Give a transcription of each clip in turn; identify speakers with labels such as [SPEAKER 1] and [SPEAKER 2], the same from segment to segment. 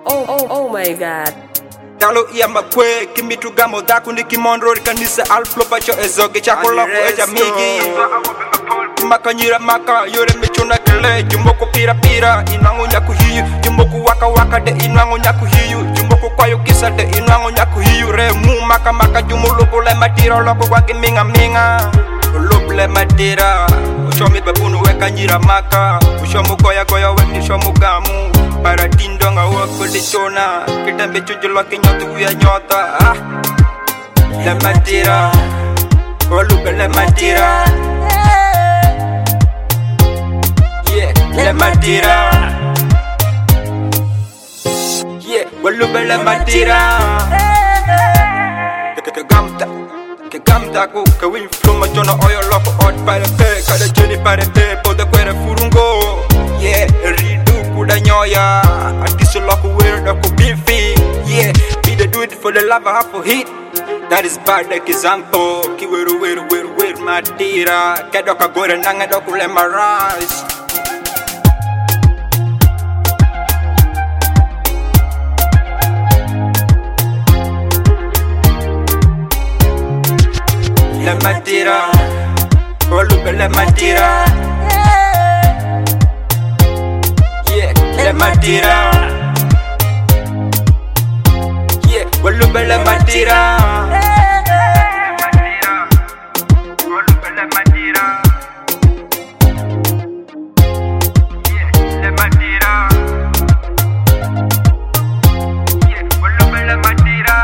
[SPEAKER 1] Oh my God.
[SPEAKER 2] Talo iya makwe kimitu gamo daku ni kimondro kanisa alflo pacho ezoge chako loko eja migi makanyira maka yore michuna kele jumboko pira pira inwango nyaku hiyu jumboko waka waka de inwango nyaku hiyu jumboko kwayo kisa de inwango nyaku hiyu re mu maka maka jumulupo le matira loko waki minga minga lupo le matira ushomi babunu weka nyira maka ushomu goya goya weki shomu gamu para tindonga wako de chona kitambe chujulwa kinyotu uya nyota le matira lupo le matira le matira, yeah, walube le matira. Que gamta ko que win from a jona oil loko hot para pe kada jeni para pe poda kwere furungo, yeah, ridu kuda nyoya artiso loko wear loko beefy, yeah, we dey do it for the love half for hit. That is bad like example. Ki weru matira, kedoka gore nanga doku le marais. Le matira, lupe le matira, yeah, le matira, yeah, lupe le matira, lupe le matira, yeah, le matira, yeah, lupe le matira.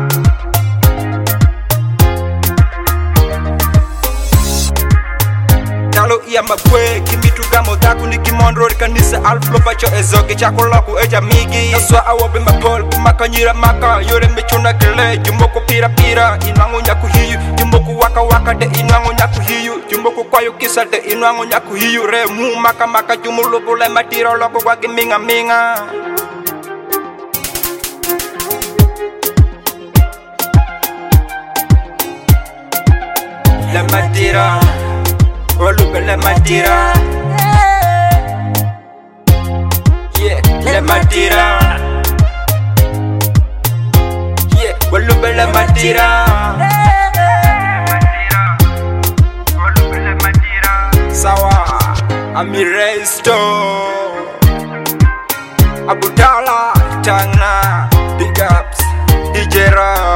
[SPEAKER 2] Talo iya makwe kimitu gamo daku ni kimondro kanisa alflo pacho ezoge chako loko eja migi Naswa awobe mapol kumakanyira maka yore michuna kele jumboko pira pira inwango nyaku hiyu jumboko waka waka de inwango nyaku hiyu jumboko kwayo kisa de inwango nyaku hiyu re mu maka maka jumulupo le matira loko waki minga minga le matira lupe le matira, yeah, le matira, yeah, lupe le matira, lupe le matira. Sawa, Amiresto, Abudala, Tangna, Big Ups, DJ Ra.